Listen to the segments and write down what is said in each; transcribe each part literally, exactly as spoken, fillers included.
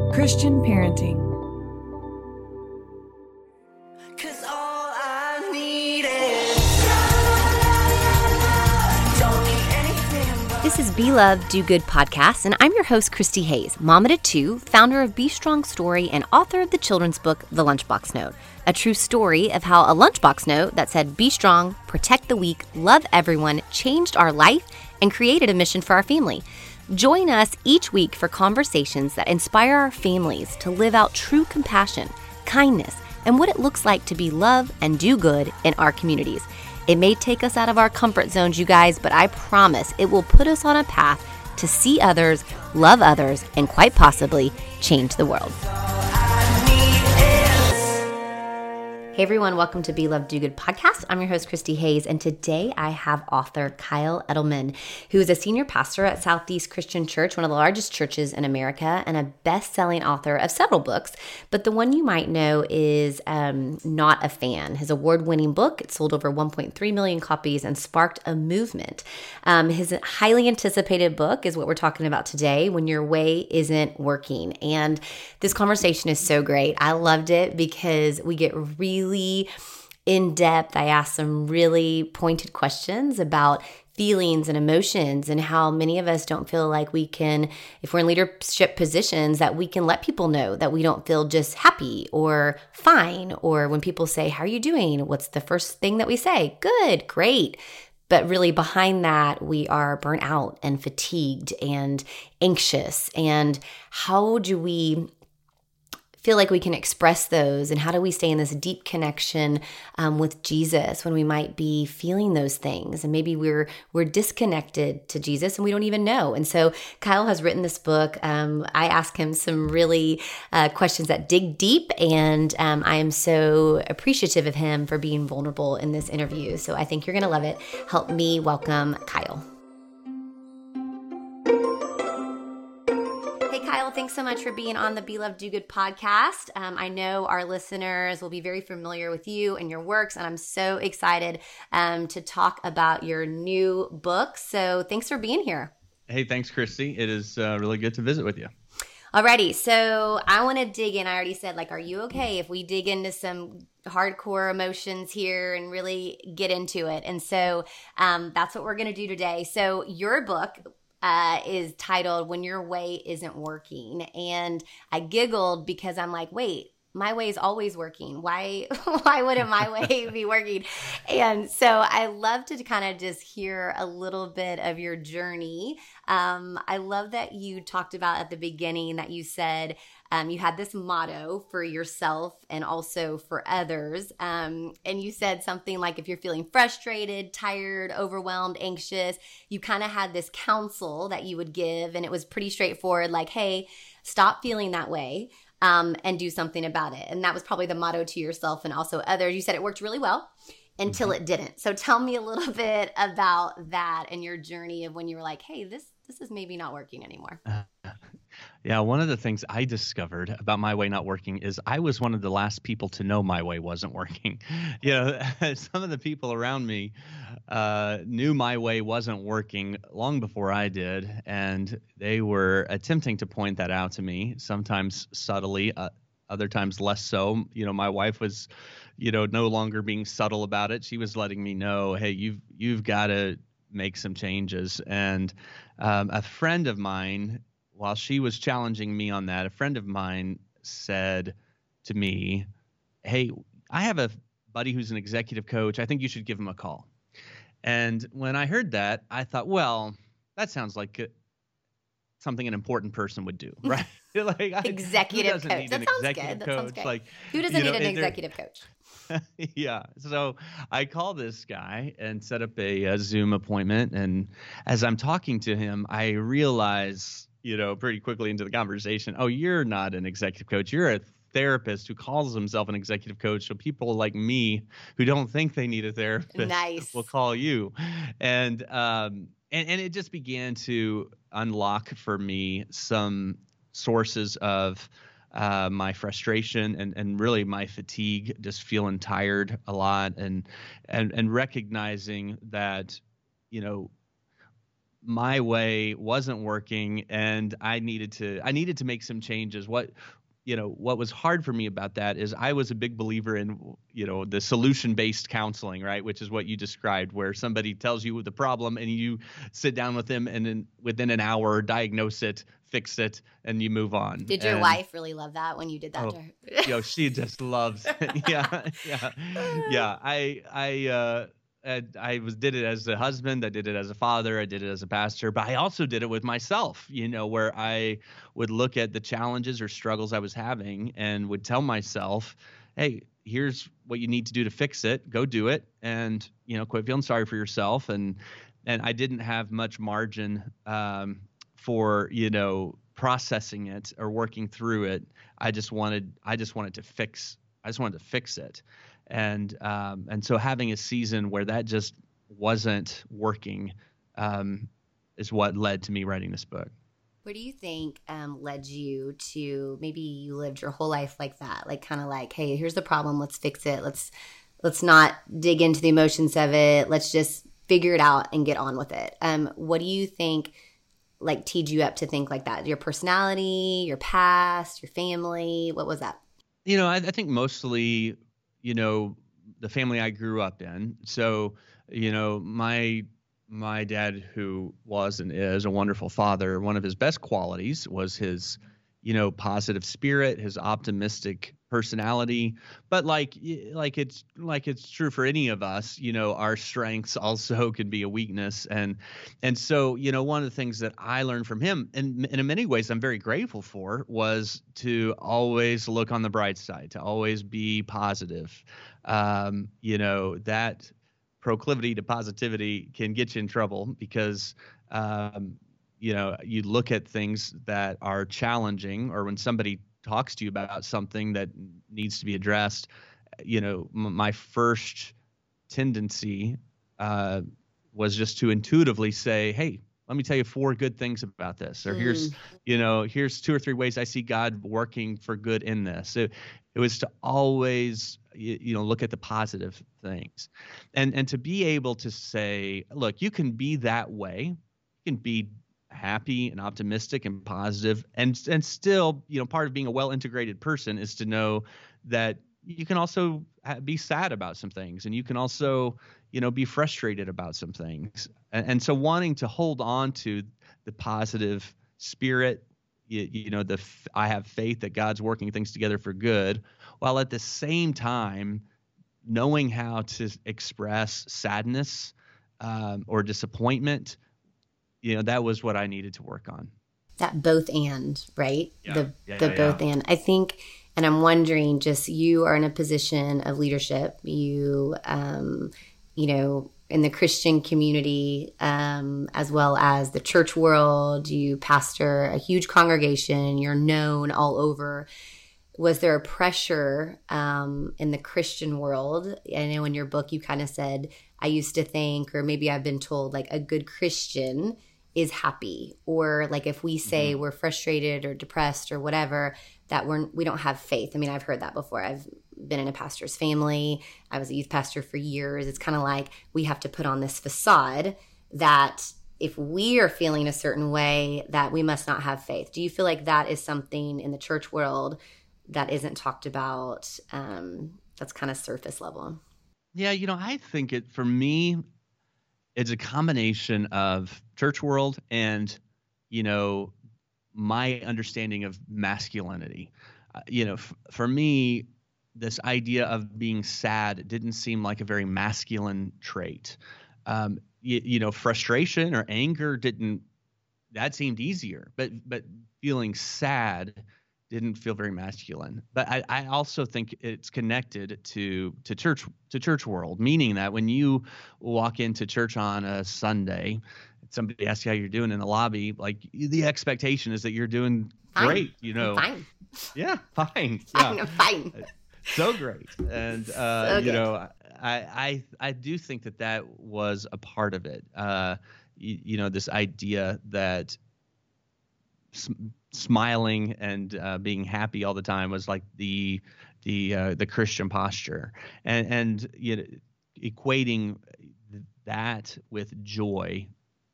Christian parenting. This is Be Love, Do Good podcast, and I'm your host, Christy Hayes, mom of two, founder of Be Strong Story, and author of the children's book, The Lunchbox Note, a true story of how a lunchbox note that said, be strong, protect the weak, love everyone, changed our life, and created a mission for our family. Join us each week for conversations that inspire our families to live out true compassion, kindness, and what it looks like to be love and do good in our communities. It may take us out of our comfort zones, you guys, but I promise it will put us on a path to see others, love others, and quite possibly change the world. Hey everyone, welcome to Be Love, Do Good podcast. I'm your host, Christy Hayes, and today I have author Kyle Edelman, who is a senior pastor at Southeast Christian Church, one of the largest churches in America, and a best-selling author of several books. But the one you might know is um, Not a Fan. His award-winning book, it sold over one point three million copies and sparked a movement. Um, his highly anticipated book is what we're talking about today, When Your Way Isn't Working. And this conversation is so great. I loved it because we get really in depth. I asked some really pointed questions about feelings and emotions and how many of us don't feel like we can, if we're in leadership positions, that we can let people know that we don't feel just happy or fine. Or when people say, how are you doing? What's the first thing that we say? Good, great. But really behind that, we are burnt out and fatigued and anxious. And how do we feel like we can express those, and how do we stay in this deep connection um, with Jesus when we might be feeling those things, and maybe we're we're disconnected to Jesus and we don't even know. And so Kyle has written this book. Um, I ask him some really uh, questions that dig deep, and um, I am so appreciative of him for being vulnerable in this interview. So I think you're going to love it. Help me welcome Kyle. Kyle, thanks so much for being on the Be Love, Do Good podcast. Um, I know our listeners will be very familiar with you and your works, and I'm so excited um, to talk about your new book. So thanks for being here. Hey, thanks, Christy. It is uh, really good to visit with you. Alrighty, so I want to dig in. I already said, like, are you okay if we dig into some hardcore emotions here and really get into it? And so um, that's what we're going to do today. So your book Uh, is titled When Your Way Isn't Working. And I giggled because I'm like, wait, my way is always working. Why why wouldn't my way be working? And so I love to kind of just hear a little bit of your journey. Um, I love that you talked about at the beginning that you said um, you had this motto for yourself and also for others. Um, and you said something like, if you're feeling frustrated, tired, overwhelmed, anxious, you kind of had this counsel that you would give. And it was pretty straightforward, like, hey, stop feeling that way. Um, and do something about it. And that was probably the motto to yourself and also others. You said it worked really well until mm-hmm. it didn't. So tell me a little bit about that and your journey of when you were like, hey, this this is maybe not working anymore. Uh, yeah, one of the things I discovered about my way not working is I was one of the last people to know my way wasn't working. You know, some of the people around me uh, knew my way wasn't working long before I did, and they were attempting to point that out to me, sometimes subtly, uh, other times less so. You know, my wife was, you know, no longer being subtle about it. She was letting me know, hey, you've you've got to make some changes. And um, a friend of mine, while she was challenging me on that, a friend of mine said to me, hey, I have a buddy who's an executive coach. I think you should give him a call. And when I heard that, I thought, well, that sounds like something an important person would do, right? like I, Executive coach. That sounds executive good. coach? That sounds good. Like, who doesn't you know, need an executive coach? Yeah. So I called this guy and set up a, a Zoom appointment. And as I'm talking to him, I realize, you know, pretty quickly into the conversation, oh, you're not an executive coach. You're a therapist who calls himself an executive coach. So people like me who don't think they need a therapist nice. will call you. And, um, and, and it just began to unlock for me some sources of uh, my frustration and, and really my fatigue, just feeling tired a lot, and, and, and recognizing that, you know, my way wasn't working, and I needed to I needed to make some changes. What you know what was hard for me about that is I was a big believer in you know the solution based counseling, right, which is what you described, where somebody tells you the problem and you sit down with them and then within an hour diagnose it, fix it, and you move on. Did your And wife really love that when you did that oh, to her? yo, she just loves it. Yeah, yeah, yeah. I, I, uh, I I was did it as a husband. I did it as a father. I did it as a pastor. But I also did it with myself. You know, where I would look at the challenges or struggles I was having and would tell myself, "Hey, here's what you need to do to fix it. Go do it, and you know, quit feeling sorry for yourself." And and I didn't have much margin um, for you know processing it or working through it. I just wanted I just wanted to fix I just wanted to fix it. And um, and so having a season where that just wasn't working um, is what led to me writing this book. What do you think um, led you to maybe you lived your whole life like that, like kind of like, hey, here's the problem, let's fix it. Let's let's not dig into the emotions of it. Let's just figure it out and get on with it. Um, what do you think like teed you up to think like that? Your personality, your past, your family? What was that? You know, I, I think mostly, you know, the family I grew up in. So, you know, my my dad, who was and is a wonderful father, one of his best qualities was his, you know, positive spirit, his optimistic personality. But like like it's like it's true for any of us, you know, our strengths also can be a weakness. And and so, you know, one of the things that I learned from him, and, and in many ways I'm very grateful for, was to always look on the bright side, to always be positive. Um, you know, that proclivity to positivity can get you in trouble because um, you know, you look at things that are challenging, or when somebody talks to you about something that needs to be addressed, you know, m- my first tendency uh, was just to intuitively say, hey, let me tell you four good things about this, or here's, Mm. you know, here's two or three ways I see God working for good in this. So it was to always, you, you know, look at the positive things, and and to be able to say, look, you can be that way, you can be happy and optimistic and positive, and and still, you know, part of being a well-integrated person is to know that you can also ha- be sad about some things, and you can also, you know, be frustrated about some things. And, and so wanting to hold on to the positive spirit, you, you know, the f- I have faith that God's working things together for good, while at the same time knowing how to express sadness um, or disappointment, you know, that was what I needed to work on. That both and, right? Yeah. The Yeah, the yeah, both yeah. and. I think, and I'm wondering, just you are in a position of leadership. You, um, you know, in the Christian community, um, as well as the church world. You pastor a huge congregation. You're known all over. Was there a pressure um, in the Christian world? I know in your book you kind of said, I used to think, or maybe I've been told, like a good Christian is happy, or like if we say Mhm. we're frustrated or depressed or whatever, that we're we don't have faith. I mean, I've heard that before. I've been in a pastor's family. I was a youth pastor for years. It's kind of like we have to put on this facade that if we are feeling a certain way, that we must not have faith. Do you feel like that is something in the church world that isn't talked about, um, that's kind of surface level? Yeah, you know, I think it for me, it's a combination of church world and, you know, my understanding of masculinity. Uh, you know, f- for me, this idea of being sad didn't seem like a very masculine trait. Um, you, you know, frustration or anger didn't, that seemed easier, but but feeling sad didn't feel very masculine. But I, I also think it's connected to to church to church world, meaning that when you walk into church on a Sunday, somebody asks you how you're doing in the lobby, like the expectation is that you're doing Fine. great, you I'm know. fine. Yeah, fine. Yeah. Fine. I'm fine. So great. And uh, So you good. know, I I I do think that that was a part of it. Uh, you, you know, this idea that sm- smiling and uh, being happy all the time was like the the uh, the Christian posture, and and you know, equating that with joy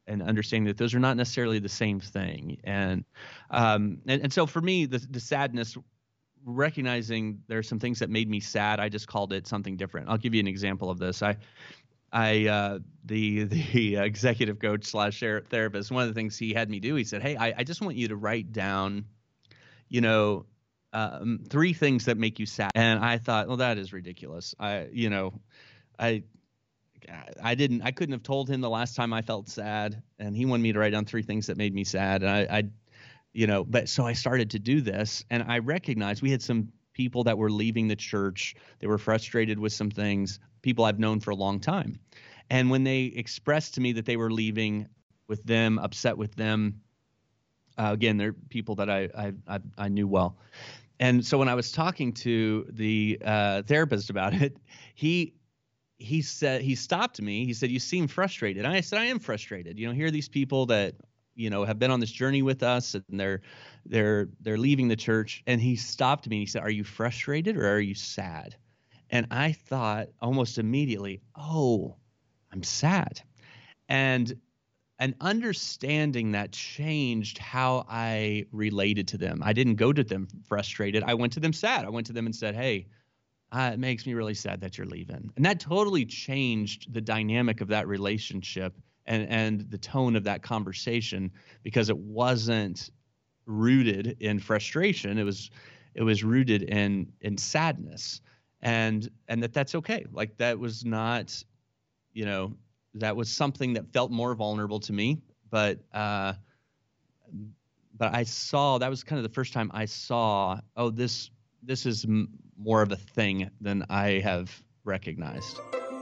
and understanding that those are not necessarily the same thing. And um, and, and so for me, the the sadness, recognizing there's some things that made me sad, I just called it something different. I'll give you an example of this. I I uh, the the executive coach slash therapist, one of the things he had me do, he said, "Hey, I, I just want you to write down, you know, um, three things that make you sad." And I thought, well, that is ridiculous. I, you know, I I didn't, I couldn't have told him the last time I felt sad, and he wanted me to write down three things that made me sad. And I, I, you know, but so I started to do this, and I recognized we had some people that were leaving the church. They were frustrated with some things, people I've known for a long time. And when they expressed to me that they were leaving with them, upset with them, uh, again, they're people that I, I, I, I knew well. And so when I was talking to the uh, therapist about it, he, he said, he stopped me. He said, "You seem frustrated." And I said, "I am frustrated. You know, here are these people that, you know, have been on this journey with us, and they're, they're, they're leaving the church." And he stopped me and he said, "Are you frustrated or are you sad?" And I thought almost immediately, oh, I'm sad. And, and understanding that changed how I related to them. I didn't go to them frustrated. I went to them sad. I went to them and said, "Hey, Uh, it makes me really sad that you're leaving." And that totally changed the dynamic of that relationship and, and the tone of that conversation, because it wasn't rooted in frustration. It was, it was rooted in, in sadness, and, and that that's okay. Like, that was not, you know, that was something that felt more vulnerable to me, but, uh, but I saw, that was kind of the first time I saw, oh, this, this is m- more of a thing than I have recognized.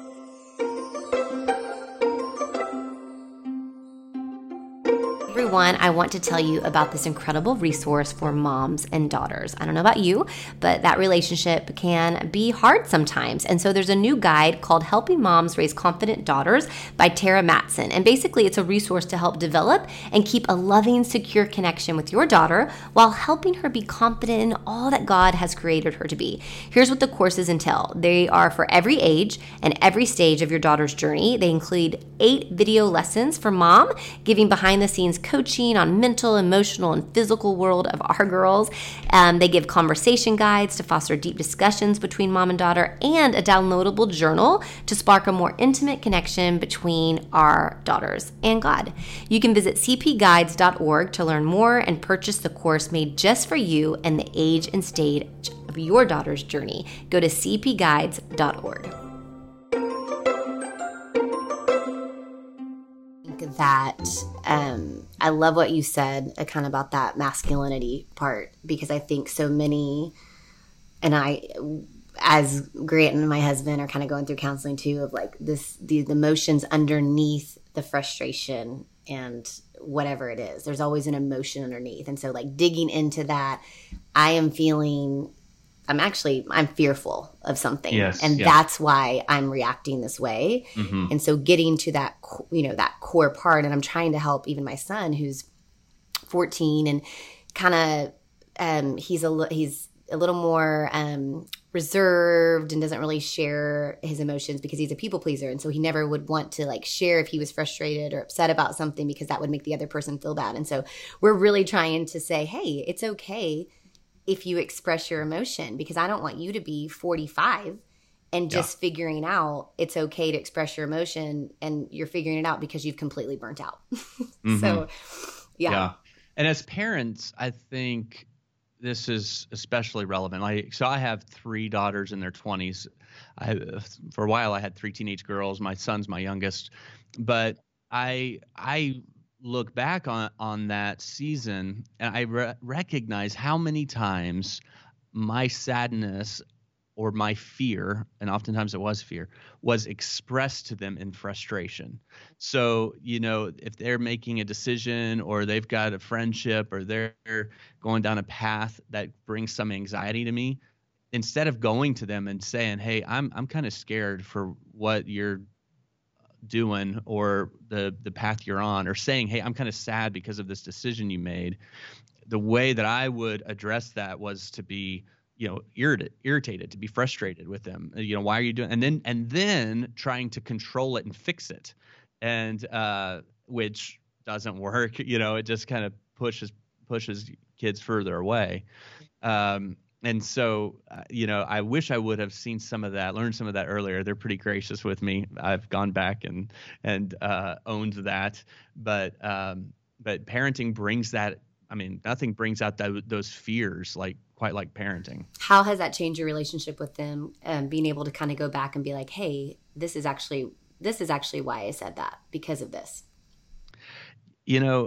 Everyone, I want to tell you about this incredible resource for moms and daughters. I don't know about you, but that relationship can be hard sometimes. And so there's a new guide called Helping Moms Raise Confident Daughters by Tara Matson. And basically, it's a resource to help develop and keep a loving, secure connection with your daughter while helping her be confident in all that God has created her to be. Here's what the courses entail. They are for every age and every stage of your daughter's journey. They include eight video lessons for mom, giving behind the scenes coaching on mental, emotional, and physical world of our girls. Um, they give conversation guides to foster deep discussions between mom and daughter, and a downloadable journal to spark a more intimate connection between our daughters and God. You can visit c p guides dot org to learn more and purchase the course made just for you and the age and stage of your daughter's journey. Go to c p guides dot org. That um, I love what you said uh, kind of about that masculinity part, because I think so many, and I, as Grant and my husband are kind of going through counseling too, of like this, the, the emotions underneath the frustration and whatever it is, there's always an emotion underneath. And so like digging into that, I am feeling I'm actually, I'm fearful of something. Yes, and yeah. That's why I'm reacting this way. Mm-hmm. And so getting to that, you know, that core part, and I'm trying to help even my son who's fourteen and kind of, um, he's a, he's a little more um, reserved and doesn't really share his emotions because he's a people pleaser. And so he never would want to like share if he was frustrated or upset about something, because that would make the other person feel bad. And so we're really trying to say, hey, it's okay if you express your emotion, because I don't want you to be forty-five and just yeah. figuring out it's okay to express your emotion, and you're figuring it out because you've completely burnt out. mm-hmm. So, yeah. yeah. And as parents, I think this is especially relevant. Like, so I have three daughters in their twenties. I, for a while, I had three teenage girls. My son's my youngest, but I, I look back on, on that season, and I re- recognize how many times my sadness or my fear, and oftentimes it was fear, was expressed to them in frustration. So, you know, if they're making a decision or they've got a friendship or they're going down a path that brings some anxiety to me, instead of going to them and saying, hey, I'm I'm kind of scared for what you're doing or the the path you're on, or saying, hey, I'm kind of sad because of this decision you made, the way that I would address that was to be, you know, irritated, irritated, to be frustrated with them. You know, why are you doing? And then and then trying to control it and fix it. And uh, which doesn't work. You know, it just kind of pushes pushes kids further away. Um, and so, uh, you know, I wish I would have seen some of that, learned some of that earlier. They're pretty gracious with me. I've gone back and and uh, owned that. But um, but parenting brings that. I mean, nothing brings out that, those fears like quite like parenting. How has that changed your relationship with them? Um, being able to kind of go back and be like, hey, this is actually this is actually why I said that, because of this. You know.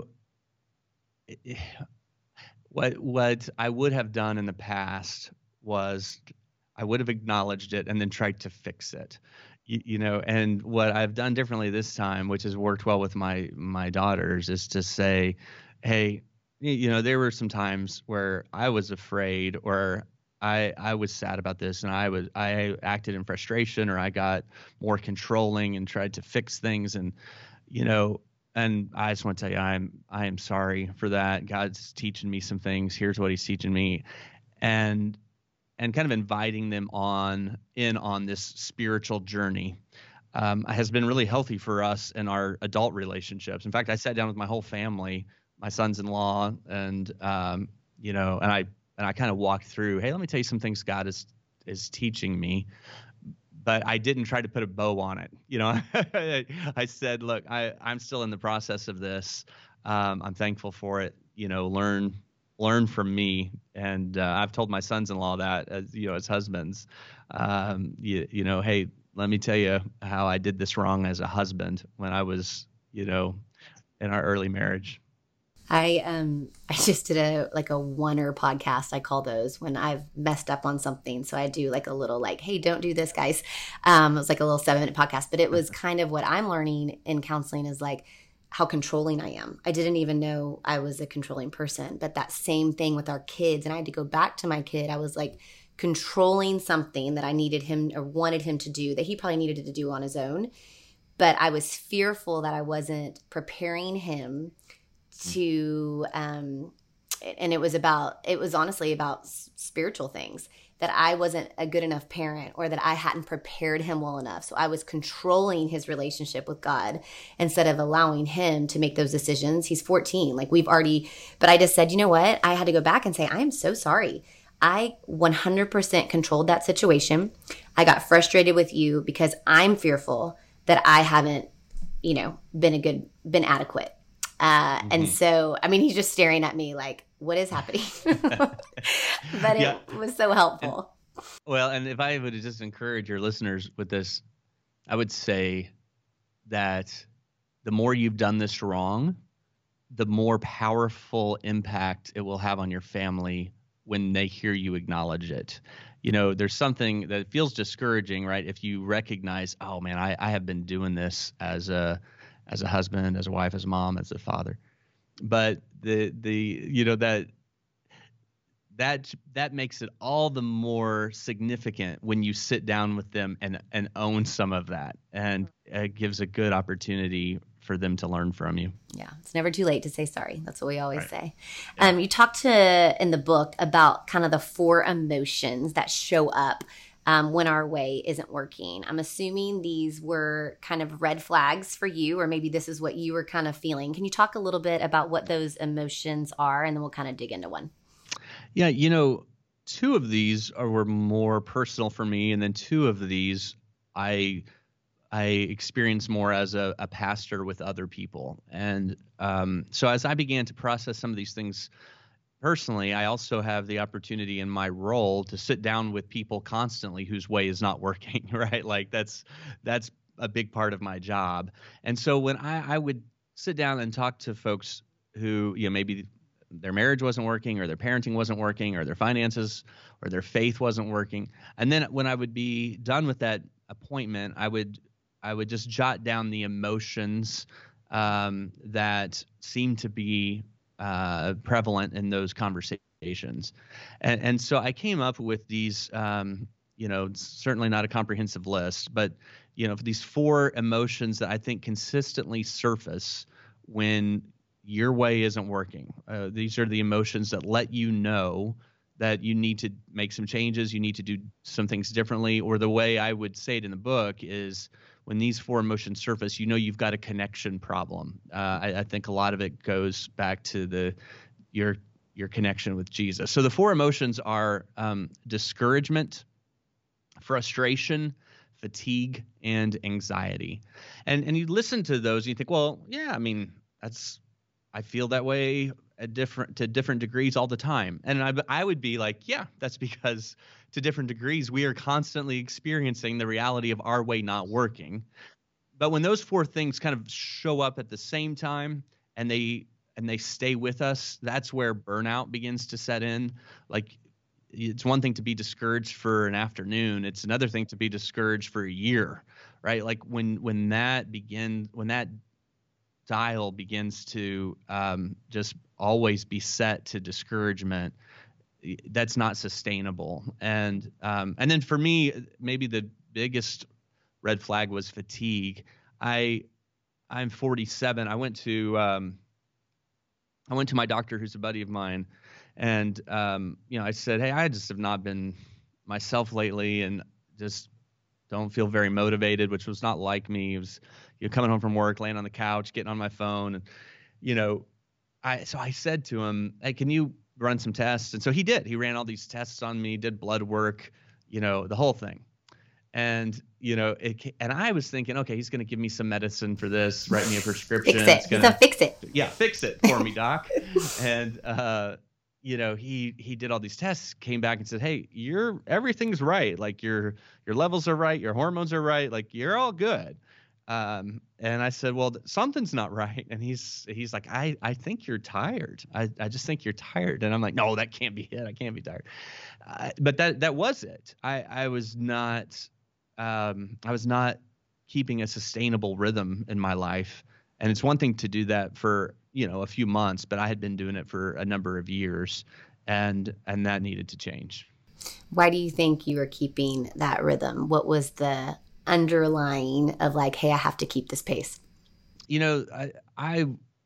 It, What what I would have done in the past was I would have acknowledged it and then tried to fix it. You, you know, and what I've done differently this time, which has worked well with my my daughters, is to say, hey, y- you know, there were some times where I was afraid or I I was sad about this and I was I acted in frustration or I got more controlling and tried to fix things and you know and I just want to tell you, I'm I am sorry for that. God's teaching me some things. Here's what He's teaching me, and and kind of inviting them on in on this spiritual journey um, has been really healthy for us in our adult relationships. In fact, I sat down with my whole family, my sons-in-law, and um, you know, and I and I kind of walked through. Hey, let me tell you some things God is is teaching me, but I didn't try to put a bow on it. You know, I said, look, I, I'm still in the process of this. Um, I'm thankful for it. You know, learn, learn from me. And uh, I've told my sons-in-law that as, you know, as husbands, um, you, you know, hey, let me tell you how I did this wrong as a husband when I was, you know, in our early marriage. I um I just did a like a oneer podcast. I call those when I've messed up on something. So I do like a little like, hey, don't do this, guys. Um, it was like a little seven minute podcast, but it was kind of what I'm learning in counseling is like how controlling I am. I didn't even know I was a controlling person, but that same thing with our kids. And I had to go back to my kid. I was like controlling something that I needed him or wanted him to do that he probably needed to do on his own. But I was fearful that I wasn't preparing him to um and it was about it was honestly about s- spiritual things, that I wasn't a good enough parent or that I hadn't prepared him well enough. So I was controlling his relationship with God instead of allowing him to make those decisions. He's fourteen, like we've already, but I just said, you know what? I had to go back and say, I am so sorry. I one hundred percent controlled that situation. I got frustrated with you because I'm fearful that I haven't, you know, been a good, been adequate. Uh, mm-hmm. And so, I mean, he's just staring at me like, what is happening? But yeah. It was so helpful. And, well, and if I would just encourage your listeners with this, I would say that the more you've done this wrong, the more powerful impact it will have on your family when they hear you acknowledge it. You know, there's something that feels discouraging, right? If you recognize, oh man, I, I have been doing this as a as a husband, as a wife, as a mom, as a father. But the the you know that that that makes it all the more significant when you sit down with them and and own some of that, and it gives a good opportunity for them to learn from you. Yeah, it's never too late to say sorry. That's what we always right. say. Yeah. Um, you talked to in the book about kind of the four emotions that show up Um, when our way isn't working. I'm assuming these were kind of red flags for you, or maybe this is what you were kind of feeling. Can you talk a little bit about what those emotions are, and then we'll kind of dig into one? Yeah, you know, two of these are, were more personal for me, and then two of these I I experienced more as a, a pastor with other people. And um, so as I began to process some of these things personally, I also have the opportunity in my role to sit down with people constantly whose way is not working, right? Like that's that's a big part of my job. And so when I, I would sit down and talk to folks who, you know, maybe their marriage wasn't working or their parenting wasn't working or their finances or their faith wasn't working. And then when I would be done with that appointment, I would I would just jot down the emotions um, that seemed to be uh, prevalent in those conversations. And, and so I came up with these, um, you know, certainly not a comprehensive list, but, you know, these four emotions that I think consistently surface when your way isn't working. Uh, these are the emotions that let you know that you need to make some changes, you need to do some things differently, or the way I would say it in the book is when these four emotions surface, you know you've got a connection problem. Uh, I, I think a lot of it goes back to the your your connection with Jesus. So the four emotions are um, discouragement, frustration, fatigue, and anxiety. And and you listen to those and you think, well, yeah, I mean, that's I feel that way at different to different degrees all the time. And I I would be like, yeah, that's because to different degrees we are constantly experiencing the reality of our way not working. But when those four things kind of show up at the same time and they and they stay with us, that's where burnout begins to set in. Like, it's one thing to be discouraged for an afternoon. It's another thing to be discouraged for a year, right? Like when when that begins, when that dial begins to um, just always be set to discouragement, that's not sustainable. And um, and then for me, maybe the biggest red flag was fatigue. I I'm forty-seven. I went to um, I went to my doctor, who's a buddy of mine, and um, you know, I said, hey, I just have not been myself lately, and just don't feel very motivated, which was not like me. It was, you know, coming home from work, laying on the couch, getting on my phone, and you know, I so I said to him, hey, can you run some tests? And so he did. He ran all these tests on me, did blood work, you know, the whole thing. And, you know, it, and I was thinking, okay, he's going to give me some medicine for this, write me a prescription. Fix it. It's gonna, he's gonna fix it. Yeah, fix it for me, doc. And, uh, you know, he he did all these tests, came back and said, hey, you're everything's right. Like your your levels are right, your hormones are right, like you're all good. Um, and I said, well, something's not right. And he's he's like, I, I think you're tired. I, I just think you're tired. And I'm like, no, that can't be it. I can't be tired. Uh, but that that was it. I, I was not um, I was not keeping a sustainable rhythm in my life. And it's one thing to do that for, you know, a few months, but I had been doing it for a number of years, and and that needed to change. Why do you think you were keeping that rhythm? What was the underlying of like, hey, I have to keep this pace? You know, I I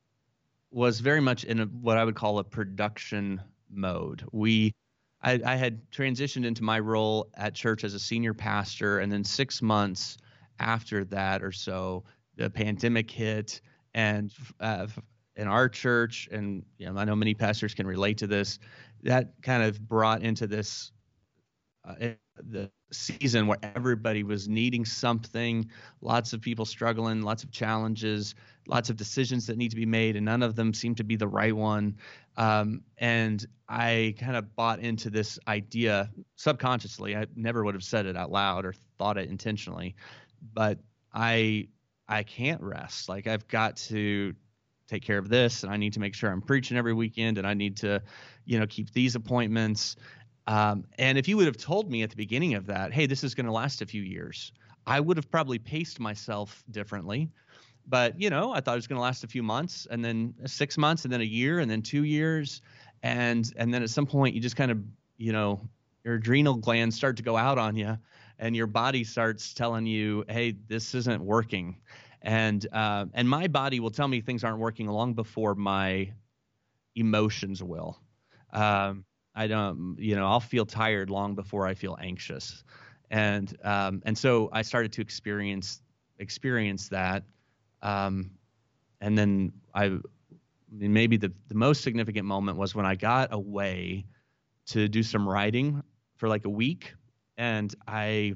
was very much in a, what I would call a production mode. We I, I had transitioned into my role at church as a senior pastor, and then six months after that or so, the pandemic hit, and uh, in our church, and you know, I know many pastors can relate to this, that kind of brought into this uh, the season where everybody was needing something, lots of people struggling, lots of challenges, lots of decisions that need to be made, and none of them seem to be the right one. Um, and I kind of bought into this idea subconsciously. I never would have said it out loud or thought it intentionally, but I I can't rest. Like, I've got to take care of this, and I need to make sure I'm preaching every weekend, and I need to, you know, keep these appointments. Um, and if you would have told me at the beginning of that, hey, this is going to last a few years, I would have probably paced myself differently. But, you know, I thought it was going to last a few months, and then six months, and then a year, and then two years. And and then at some point you just kind of, you know, your adrenal glands start to go out on you, and your body starts telling you, hey, this isn't working. And uh, and my body will tell me things aren't working long before my emotions will. Um, I don't, you know, I'll feel tired long before I feel anxious. And um, and so I started to experience experience that. Um, and then I, I mean, maybe the, the most significant moment was when I got away to do some writing for like a week. And I,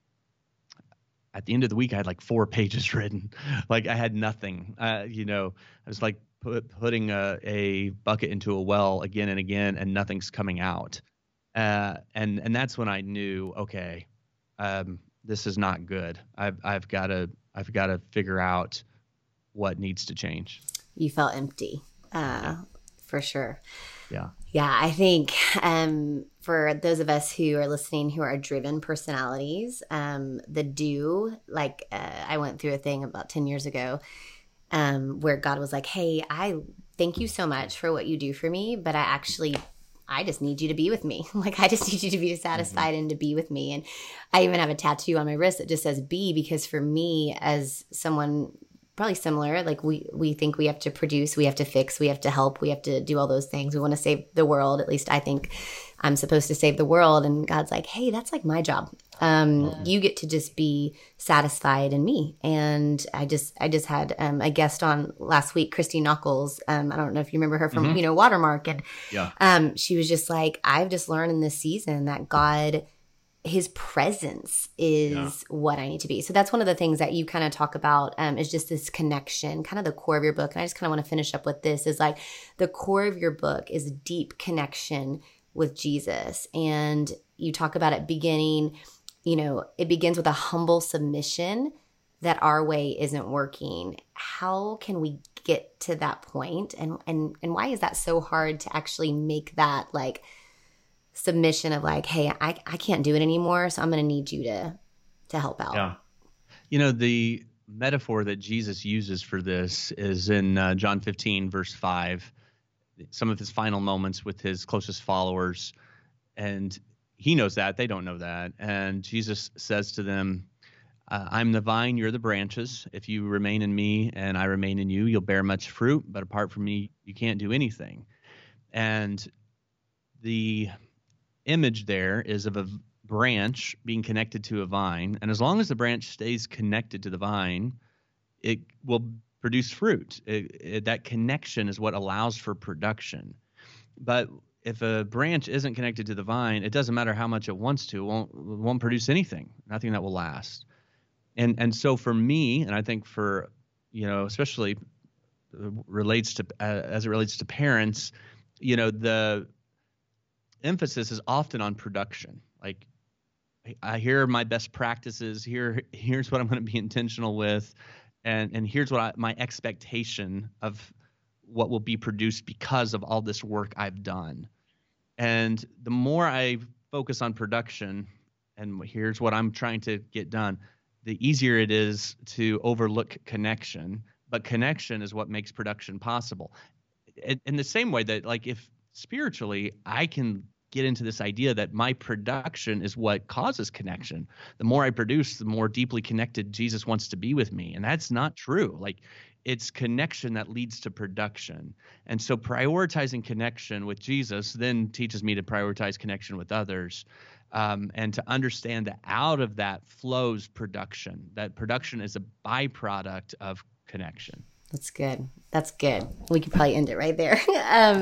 at the end of the week, I had like four pages written. Like, I had nothing. Uh, you know, I was like put, putting a, a bucket into a well again and again, and nothing's coming out. Uh, and and that's when I knew, okay, um, this is not good. I've I've got to I've got to figure out what needs to change. You felt empty, uh, for sure. Yeah. Yeah, I think um, for those of us who are listening who are driven personalities, um, the do, like uh, I went through a thing about ten years ago um, where God was like, hey, I thank you so much for what you do for me, but I actually, I just need you to be with me. Like, I just need you to be satisfied mm-hmm. and to be with me. And I even have a tattoo on my wrist that just says be, because for me, as someone probably similar, like we we think we have to produce, we have to fix, we have to help, we have to do all those things. We want to save the world. At least I think I'm supposed to save the world. And God's like, hey, that's like my job. Um, you get to just be satisfied in me. And I just, I just had um, a guest on last week, Christy Knuckles. Um, I don't know if you remember her from, Mm-hmm. you know, Watermark. And Yeah. um, she was just like, I've just learned in this season that God, his presence is Yeah. what I need to be. So that's one of the things that you kind of talk about um, is just this connection, kind of the core of your book. And I just kind of want to finish up with this is like the core of your book is deep connection with Jesus. And you talk about it beginning, you know, it begins with a humble submission that our way isn't working. How can we get to that point? And, and, and why is that so hard to actually make that like submission of like, hey, I, I can't do it anymore. So I'm going to need you to, to help out. Yeah. You know, the metaphor that Jesus uses for this is in uh, John fifteen, verse five, some of his final moments with his closest followers. And he knows that. They don't know that. And Jesus says to them, uh, I'm the vine, you're the branches. If you remain in me and I remain in you, you'll bear much fruit. But apart from me, you can't do anything. And the image there is of a branch being connected to a vine. And as long as the branch stays connected to the vine, it will produce fruit. It, it, that connection is what allows for production. But if a branch isn't connected to the vine, it doesn't matter how much it wants to, it won't, it won't produce anything, nothing that will last. And and so for me, and I think for, you know, especially relates to, uh, as it relates to parents, you know, the emphasis is often on production. Like, I hear my best practices. Here, here's what I'm going to be intentional with, and and here's what I, my expectation of what will be produced because of all this work I've done. And the more I focus on production, and here's what I'm trying to get done, the easier it is to overlook connection. But connection is what makes production possible. In, in the same way that, like, if spiritually, I can get into this idea that my production is what causes connection. The more I produce, the more deeply connected Jesus wants to be with me. And that's not true. Like, it's connection that leads to production. And so prioritizing connection with Jesus then teaches me to prioritize connection with others, um, and to understand that out of that flows production, that production is a byproduct of connection. That's good. That's good. We could probably end it right there. um,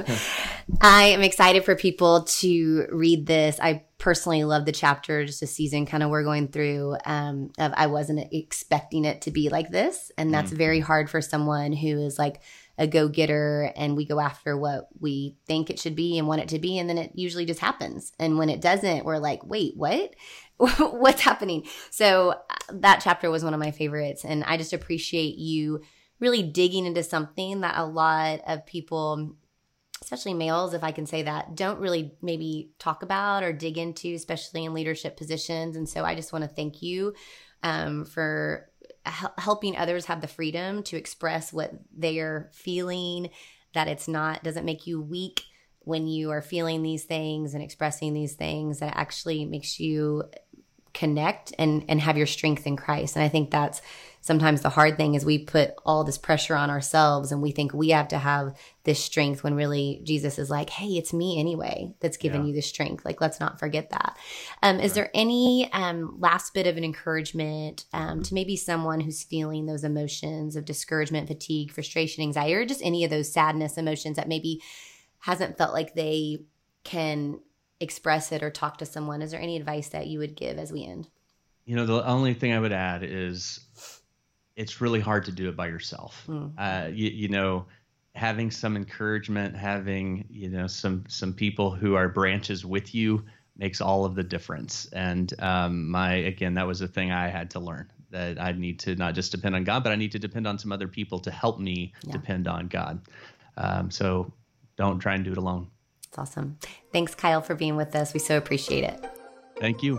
I am excited for people to read this. I personally love the chapter, just a season kind of we're going through um, of I wasn't expecting it to be like this. And that's mm-hmm. very hard for someone who is like a go-getter, and we go after what we think it should be and want it to be. And then it usually just happens. And when it doesn't, we're like, wait, what? What's happening? So that chapter was one of my favorites. And I just appreciate you really digging into something that a lot of people, especially males, if I can say that, don't really maybe talk about or dig into, especially in leadership positions. And so I just want to thank you um, for hel- helping others have the freedom to express what they are feeling, that it's not, doesn't make you weak when you are feeling these things and expressing these things, that actually makes you connect and, and have your strength in Christ. And I think that's sometimes the hard thing is we put all this pressure on ourselves and we think we have to have this strength when really Jesus is like, hey, it's me anyway that's given yeah. you the strength. Like, let's not forget that. Um, is right. there any um, last bit of an encouragement um, to maybe someone who's feeling those emotions of discouragement, fatigue, frustration, anxiety, or just any of those sadness emotions that maybe hasn't felt like they can express it or talk to someone? Is there any advice that you would give as we end? You know, the only thing I would add is it's really hard to do it by yourself. Mm. Uh, you, you know, having some encouragement, having, you know, some some people who are branches with you makes all of the difference. And um, my, again, that was a thing I had to learn, that I need to not just depend on God, but I need to depend on some other people to help me yeah. depend on God. Um, so don't try and do it alone. That's awesome. Thanks, Kyle, for being with us. We so appreciate it. Thank you.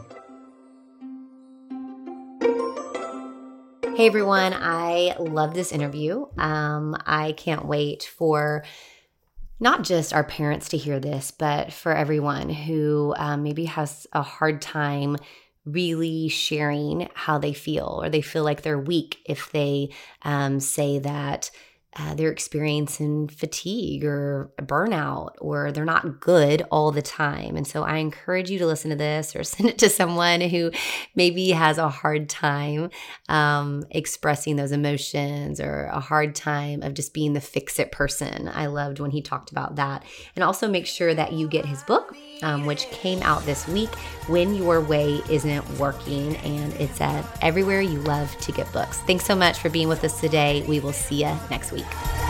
Hey, everyone. I love this interview. Um, I can't wait for not just our parents to hear this, but for everyone who um, maybe has a hard time really sharing how they feel, or they feel like they're weak if they um, say that uh, they're experiencing fatigue or burnout, or they're not good all the time. And so I encourage you to listen to this or send it to someone who maybe has a hard time um, expressing those emotions, or a hard time of just being the fix-it person. I loved when he talked about that. And also make sure that you get his book, um, which came out this week, When Your Way Isn't Working. And it's at everywhere you love to get books. Thanks so much for being with us today. We will see you next week.